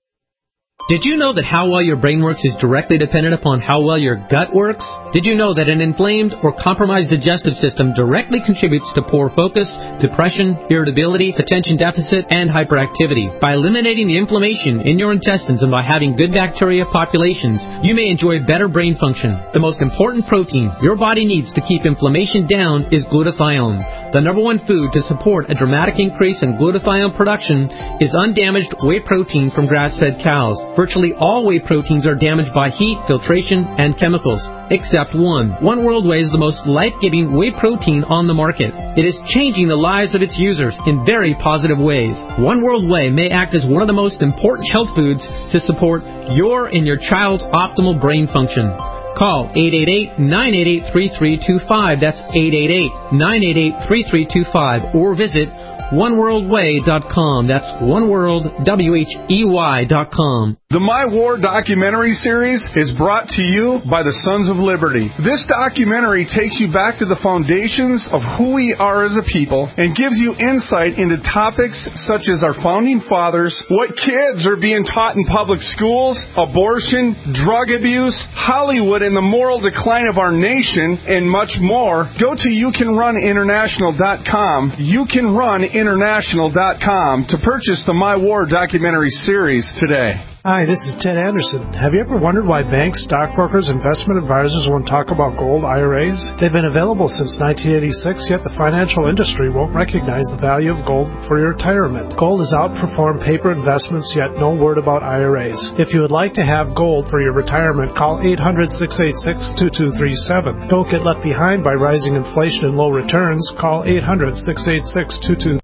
Did you know that how well your brain works is directly dependent upon how well your gut works? Did you know that an inflamed or compromised digestive system directly contributes to poor focus, depression, irritability, attention deficit, and hyperactivity? By eliminating the inflammation in your intestines and by having good bacteria populations, you may enjoy better brain function. The most important protein your body needs to keep inflammation down is glutathione. The number one food to support a dramatic increase in glutathione production is undamaged whey protein from grass-fed cows. Virtually all whey proteins are damaged by heat, filtration, and chemicals, except one. One World Whey is the most life-giving whey protein on the market. It is changing the lives of its users in very positive ways. One World Whey may act as one of the most important health foods to support your and your child's optimal brain function. Call eight eight eight, nine eight eight, three three two five. That's eight eight eight, nine eight eight, three three two five. Or visit one world way dot com. That's one world, W H E Y dot com. The My War documentary series is brought to you by the Sons of Liberty. This documentary takes you back to the foundations of who we are as a people and gives you insight into topics such as our founding fathers, what kids are being taught in public schools, abortion, drug abuse, Hollywood and the moral decline of our nation, and much more. Go to you can run international dot com, you can run international dot com to purchase the My War documentary series today. Hi, this is Ted Anderson. Have you ever wondered why banks, stockbrokers, investment advisors won't talk about gold I R As? They've been available since nineteen eighty-six, yet the financial industry won't recognize the value of gold for your retirement. Gold has outperformed paper investments, yet no word about I R As. If you would like to have gold for your retirement, call eight hundred, six eight six, two two three seven. Don't get left behind by rising inflation and low returns. Call eight hundred, six eight six, two two three seven.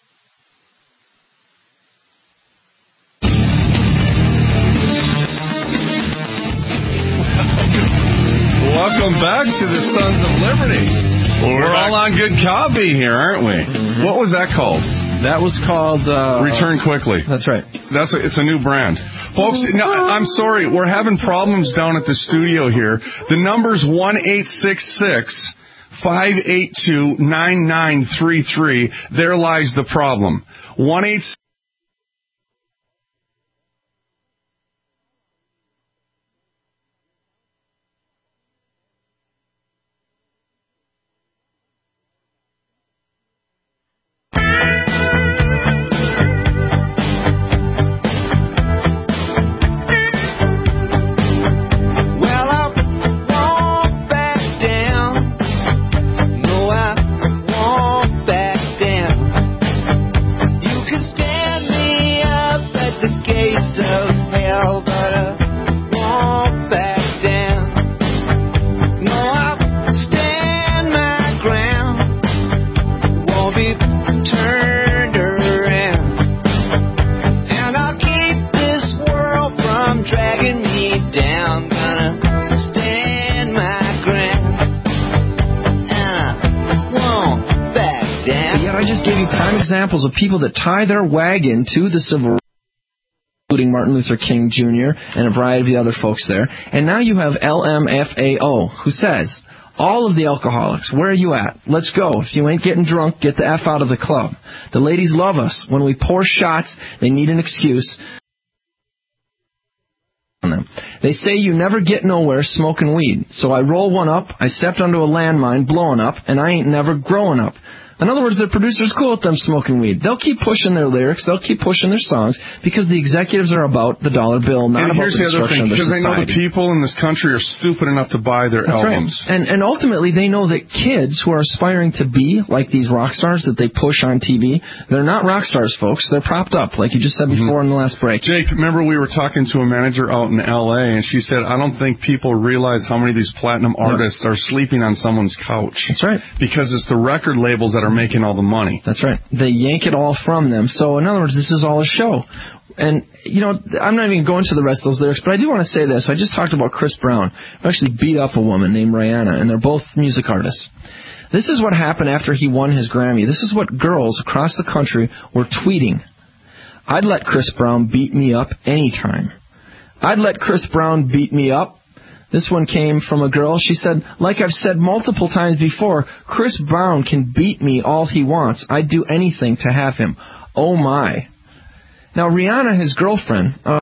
Welcome back to the Sons of Liberty. We're, We're all on good coffee here, aren't we? Mm-hmm. What was that called? That was called... Uh, Return Quickly. That's right. That's a, it's a new brand. Folks, no, I'm sorry. We're having problems down at the studio here. The number's one eight six six, five eight two, nine nine three three. There lies the problem. one eight six Stand yet I just gave you prime examples of people that tie their wagon to the civil rights, including Martin Luther King Junior and a variety of the other folks there. And now you have L M F A O, who says, all of the alcoholics, where are you at? Let's go. If you ain't getting drunk, get the F out of the club. The ladies love us. When we pour shots, they need an excuse. They say you never get nowhere smoking weed. So I roll one up, I stepped onto a landmine blowing up, and I ain't never growing up. In other words, the producer's cool with them smoking weed. They'll keep pushing their lyrics, they'll keep pushing their songs, because the executives are about the dollar bill, not and about the destruction of their society. Because they know the people in this country are stupid enough to buy their That's albums. Right. And, and ultimately, they know that kids who are aspiring to be like these rock stars that they push on T V, they're not rock stars, folks. They're propped up, like you just said before mm-hmm. in the last break. Jake, remember we were talking to a manager out in L A, and she said, I don't think people realize how many of these platinum artists no. are sleeping on someone's couch. That's right. Because it's the record labels that are making all the money. That's right. They yank it all from them. So, in other words, this is all a show. And, you know, I'm not even going to the rest of those lyrics, but I do want to say this. I just talked about Chris Brown, who actually beat up a woman named Rihanna, and they're both music artists. This is what happened after he won his Grammy. This is what girls across the country were tweeting. I'd let Chris Brown beat me up anytime. I'd let Chris Brown beat me up. This one came from a girl. She said, like I've said multiple times before, Chris Brown can beat me all he wants. I'd do anything to have him. Oh, my. Now, Rihanna, his girlfriend... Uh,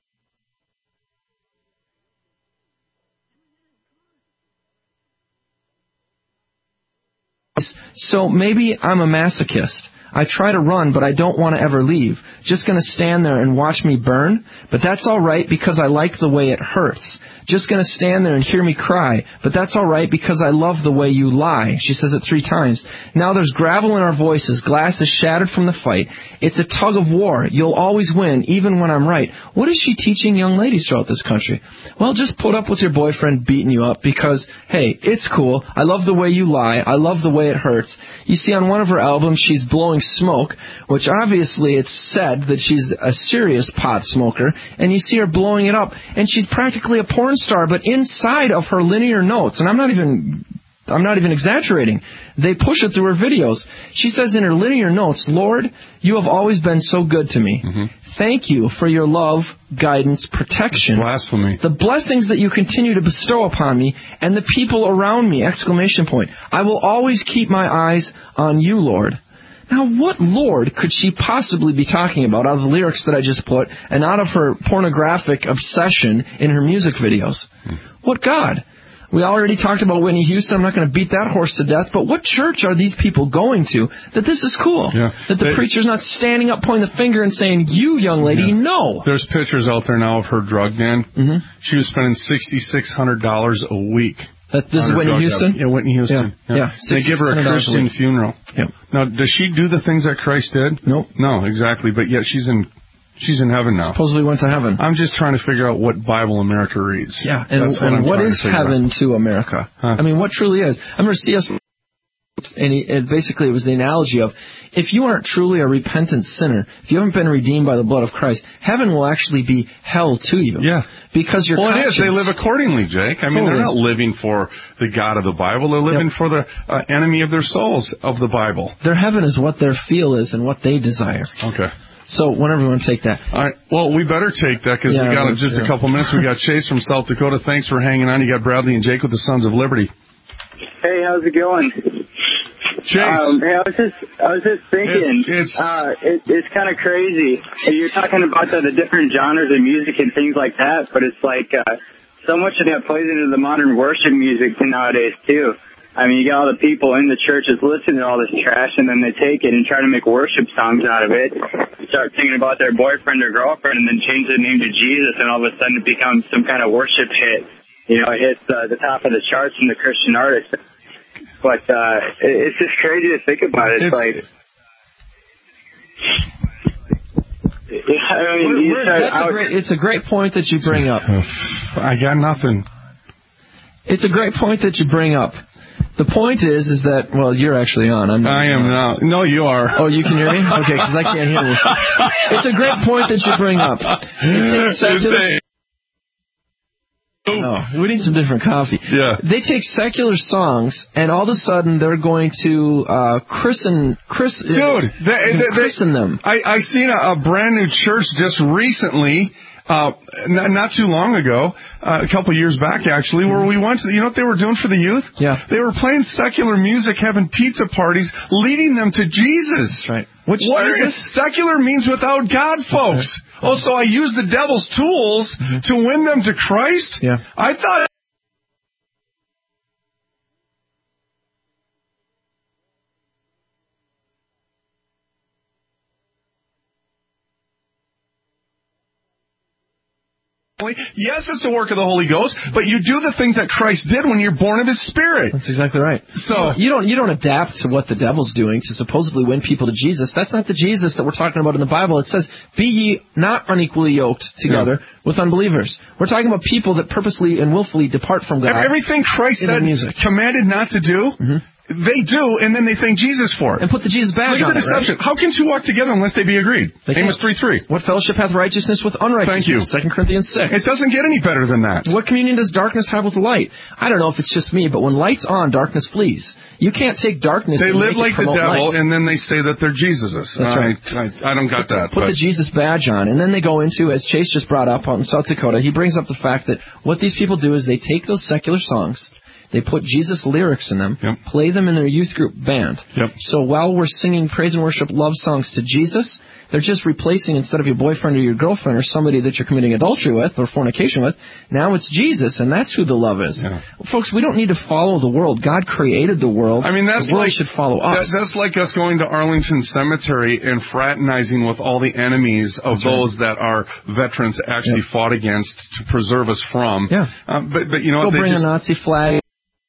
so maybe I'm a masochist. I try to run, but I don't want to ever leave. Just going to stand there and watch me burn? But that's all right because I like the way it hurts. Just going to stand there and hear me cry. But that's all right because I love the way you lie. She says it three times. Now there's gravel in our voices. Glass is shattered from the fight. It's a tug of war. You'll always win, even when I'm right. What is she teaching young ladies throughout this country? Well, just put up with your boyfriend beating you up because, hey, it's cool. I love the way you lie. I love the way it hurts. You see, on one of her albums, she's blowing smoke, which obviously it's said that she's a serious pot smoker, and you see her blowing it up, and she's practically a porn star, but inside of her linear notes, and I'm not even... I'm not even exaggerating. They push it through her videos. She says in her linear notes, Lord, you have always been so good to me. Mm-hmm. Thank you for your love, guidance, protection. Blasphemy. The blessings that you continue to bestow upon me and the people around me, exclamation point. I will always keep my eyes on you, Lord. Now, what Lord could she possibly be talking about out of the lyrics that I just put and out of her pornographic obsession in her music videos? Mm. What God? We already talked about Whitney Houston. I'm not going to beat that horse to death. But what church are these people going to that this is cool? Yeah. That the they, preacher's not standing up, pointing the finger and saying, you, young lady, yeah. no. There's pictures out there now of her drug den. Mm-hmm. She was spending six thousand six hundred dollars a week. That, this is Whitney Houston? Job. Yeah, Whitney Houston. Yeah. yeah. yeah. They give her a Christian a funeral. Yeah. Now, does she do the things that Christ did? Nope. No, exactly. But yet she's in... She's in heaven now. Supposedly went to heaven. I'm just trying to figure out what Bible America reads. Yeah, and, what, and what is heaven out. to America? Huh. I mean, what truly is? I remember C S and, he, and basically it was the analogy of, if you aren't truly a repentant sinner, if you haven't been redeemed by the blood of Christ, heaven will actually be hell to you. Yeah. Because your well, conscience... it is. They live accordingly, Jake. I totally. mean, they're not living for the God of the Bible. They're living yep. for the uh, enemy of their souls of the Bible. Their heaven is what their feel is and what they desire. Okay. So whenever you want to take that. All right. Well, we better take that because yeah, we got just yeah. a couple minutes. We got Chase from South Dakota. Thanks for hanging on. You got Bradley and Jake with the Sons of Liberty. Hey, how's it going? Chase. Um, hey, I was just, I was just thinking. It's, it's, uh, it, it's kind of crazy. You're talking about the, the different genres of music and things like that, but it's like uh, so much of that plays into the modern worship music nowadays too. I mean, you got all the people in the churches listening to all this trash, and then they take it and try to make worship songs out of it. Start thinking about their boyfriend or girlfriend, and then change the name to Jesus, and all of a sudden it becomes some kind of worship hit. You know, it hits uh, the top of the charts from the Christian artists. But uh, it, it's just crazy to think about it. It's, it's like... I mean, we're, we're, that's a great, it's a great point that you bring up. I got nothing. It's a great point that you bring up. The point is, is that, well, you're actually on. I'm not I am now. No, you are. Oh, you can hear me? Okay, because I can't hear you. It's a great point that you bring up. It takes secular, No, we need some different coffee. Yeah. They take secular songs, and all of a sudden they're going to uh, christen, chris, Dude, they, they, christen them. I, I seen a, a brand new church just recently, uh, not, not too long ago, uh, a couple years back actually, where we went to, you know what they were doing for the youth? Yeah. They were playing secular music, having pizza parties, leading them to Jesus. That's right. Which what Jesus? Is, secular means without God, folks. Oh, so I use the devil's tools mm-hmm. to win them to Christ? Yeah. I thought... Yes, it's the work of the Holy Ghost, but you do the things that Christ did when you're born of His Spirit. That's exactly right. So you don't you don't adapt to what the devil's doing to supposedly win people to Jesus. That's not the Jesus that we're talking about in the Bible. It says, "Be ye not unequally yoked together yeah. with unbelievers." We're talking about people that purposely and willfully depart from God. Everything Christ said, commanded not to do. Mm-hmm. They do, and then they thank Jesus for it. And put the Jesus badge on it. Look at the deception. Right? How can two walk together unless they be agreed? They Amos three three. What fellowship hath righteousness with unrighteousness? Thank you. Second Corinthians six. It doesn't get any better than that. What communion does darkness have with light? I don't know if it's just me, but when light's on, darkness flees. You can't take darkness They and live make like the devil, light. and then they say that they're Jesuses. That's I, right. I, I don't got that. Put but. the Jesus badge on, and then they go into, as Chase just brought up on South Dakota, he brings up the fact that what these people do is they take those secular songs, they put Jesus lyrics in them, yep. play them in their youth group band. Yep. So while we're singing praise and worship love songs to Jesus, they're just replacing, instead of your boyfriend or your girlfriend or somebody that you're committing adultery with or fornication with, now it's Jesus, and that's who the love is. Yeah. Folks, we don't need to follow the world. God created the world. I mean, that's the world like, should follow us. That, that's like us going to Arlington Cemetery and fraternizing with all the enemies of that's those right. that our veterans actually yep. fought against to preserve us from. Yeah. Uh, but, but you know Go what? They bring just, a Nazi flag.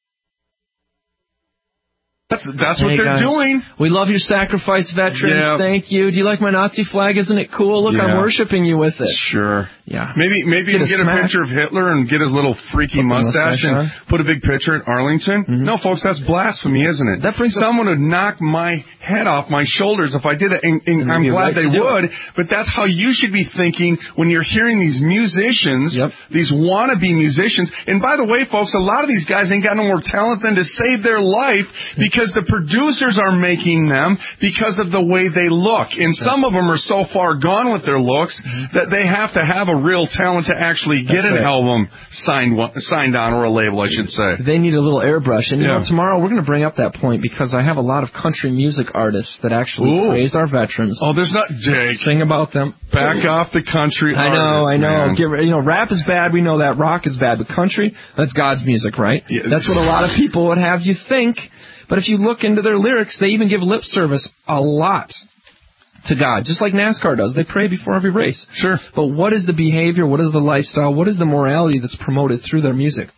That's that's what hey they're guys, doing. We love your sacrifice, veterans. Yeah. Thank you. Do you like my Nazi flag? Isn't it cool? Look, yeah. I'm worshiping you with it. Sure. Yeah. Maybe maybe get, get a, a picture of Hitler and get his little freaky put mustache, mustache and on. Put a big picture at Arlington. Mm-hmm. No, folks, that's blasphemy, isn't it? That brings someone would knock my head off my shoulders if I did it, and, and, and I'm glad right they would. It. But that's how you should be thinking when you're hearing these musicians, yep. these wannabe musicians. And by the way, folks, a lot of these guys ain't got no more talent than to save their life because the producers are making them because of the way they look. And That's some right. of them are so far gone with their looks mm-hmm. that they have to have a real talent to actually get That's an right. album signed signed on, or a label, I should say. They need a little airbrush. And you yeah. know, tomorrow we're going to bring up that point because I have a lot of country music artists that actually Ooh. praise our veterans. Oh, there's not Jake. Sing about them. Back off the country I know, artists, I know. man. Get, you know, rap is bad. We know that. Rock is bad. But country, that's God's music, right? Yeah. That's what a lot of people would have you think. But if you look into their lyrics, they even give lip service a lot to God, just like NASCAR does. They pray before every race. Sure. But what is the behavior? What is the lifestyle? What is the morality that's promoted through their music?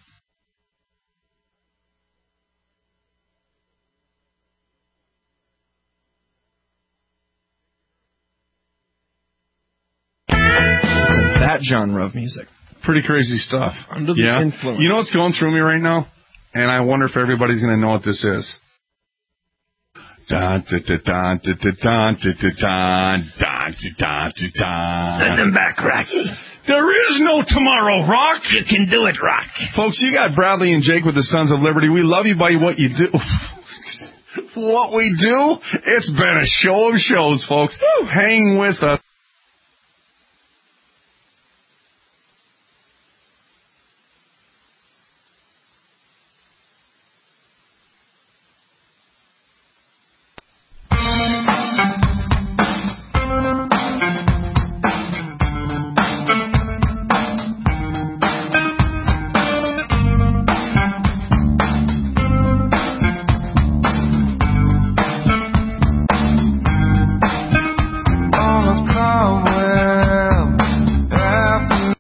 That genre of music. Pretty crazy stuff. Under the yeah. influence. You know what's going through me right now? And I wonder if everybody's going to know what this is. Send them back, Rocky. There is no tomorrow, Rock. You can do it, Rock. Folks, you got Bradley and Jake with the Sons of Liberty. We love you by what you do. What we do, it's been a show of shows, folks. Woo. Hang with us.